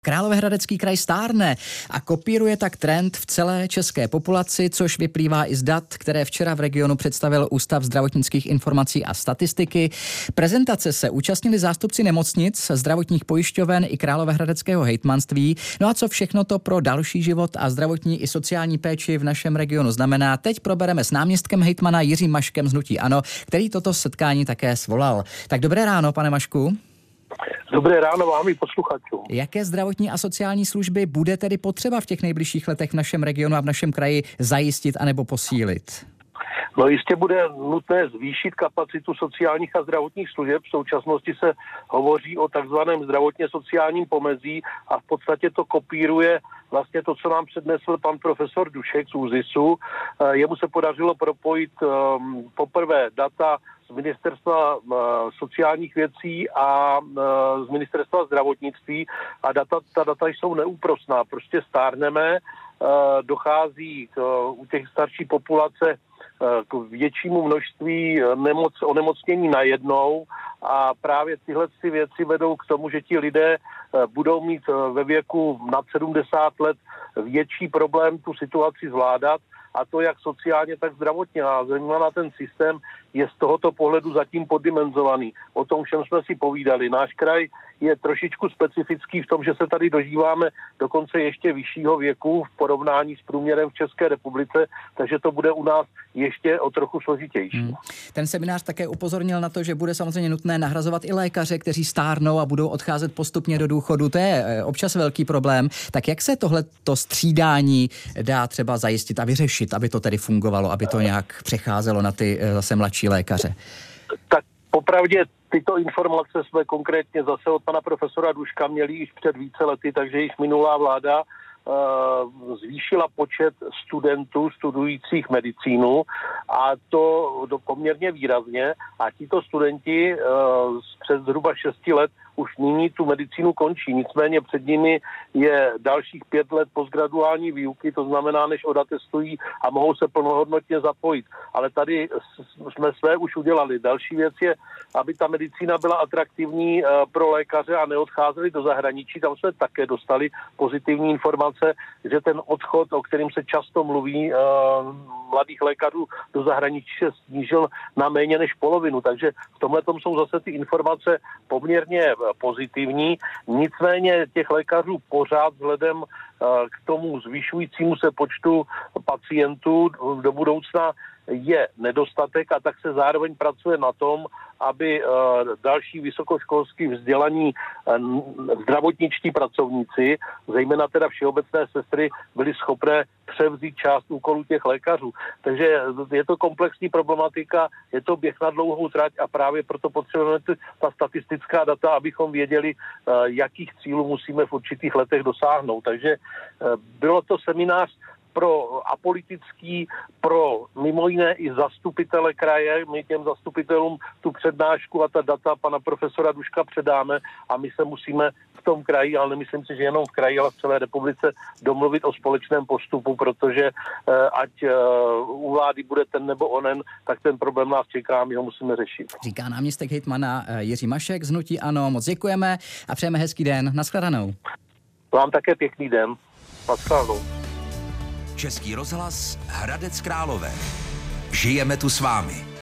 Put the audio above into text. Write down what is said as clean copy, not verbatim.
Královéhradecký kraj stárne a kopíruje tak trend v celé české populaci, což vyplývá i z dat, které včera v regionu představil Ústav zdravotnických informací a statistiky. Prezentace se účastnili zástupci nemocnic, zdravotních pojišťoven i Královéhradeckého hejtmanství. No a co všechno to pro další život a zdravotní i sociální péči v našem regionu znamená, teď probereme s náměstkem hejtmana Jiřím Maškem z hnutí ANO, který toto setkání také svolal. Tak dobré ráno, pane Mašku. Dobré ráno vám i posluchačům. Jaké zdravotní a sociální služby bude tedy potřeba v těch nejbližších letech v našem regionu a v našem kraji zajistit anebo posílit? No jistě bude nutné zvýšit kapacitu sociálních a zdravotních služeb. V současnosti se hovoří o takzvaném zdravotně sociálním pomezí a v podstatě to kopíruje vlastně to, co nám přednesl pan profesor Dušek z ÚZISu. Jemu se podařilo propojit poprvé data z Ministerstva sociálních věcí a z Ministerstva zdravotnictví a ta data jsou neúprosná. Prostě stárneme, dochází u těch starší populace k většímu množství onemocnění najednou a právě tyhle věci vedou k tomu, že ti lidé budou mít ve věku nad 70 let větší problém tu situaci zvládat, a to jak sociálně, tak zdravotně. A zejména ten systém je z tohoto pohledu zatím poddimenzovaný. O tom všem jsme si povídali. Náš kraj je trošičku specifický v tom, že se tady dožíváme dokonce ještě vyššího věku v porovnání s průměrem v České republice, takže to bude u nás ještě o trochu složitější. Ten seminář také upozornil na to, že bude samozřejmě nutné nahrazovat i lékaře, kteří stárnou a budou odcházet postupně do důchodu. To je občas velký problém. Tak jak se tohleto střídání dá třeba zajistit a vyřešit, aby to tedy fungovalo, aby to nějak přecházelo na ty zase mladší lékaře? Tak popravdě tyto informace jsme konkrétně zase od pana profesora Duška měli již před více lety, takže již minulá vláda zvýšila počet studentů studujících medicínu a to poměrně výrazně a tito studenti přes zhruba 6 let už nyní tu medicínu končí. Nicméně před nimi je dalších 5 let postgraduální výuky, to znamená, než odatestují a mohou se plnohodnotně zapojit. Ale tady jsme své už udělali. Další věc je, aby ta medicína byla atraktivní pro lékaře a neodcházeli do zahraničí. Tam jsme také dostali pozitivní informace, že ten odchod, o kterém se často mluví, mladých lékařů do zahraničí se snížil na méně než polovinu. Takže v tomhle tom jsou zase ty informace poměrně pozitivní. Nicméně těch lékařů pořád vzhledem k tomu zvyšujícímu se počtu pacientů do budoucna je nedostatek a tak se zároveň pracuje na tom, aby další vysokoškolsky vzdělaní zdravotničtí pracovníci, zejména teda všeobecné sestry, byli schopné převzít část úkolů těch lékařů. Takže je to komplexní problematika, je to běh na dlouhou trať a právě proto potřebujeme ta statistická data, abychom věděli, jakých cílů musíme v určitých letech dosáhnout. Takže bylo to seminář pro apolitický, pro mimo jiné i zastupitele kraje. My těm zastupitelům tu přednášku a ta data pana profesora Duška předáme a my se musíme v tom kraji, ale nemyslím si, že jenom v kraji, ale v celé republice domluvit o společném postupu, protože ať u vlády bude ten nebo onen, tak ten problém nás čeká a my ho musíme řešit. Říká náměstek hejtmana Jiří Mašek z hnutí ANO. Moc děkujeme a přejeme hezký den. Nashledanou. Vám také pěkný den. Nashledanou. Český rozhlas Hradec Králové. Žijeme tu s vámi.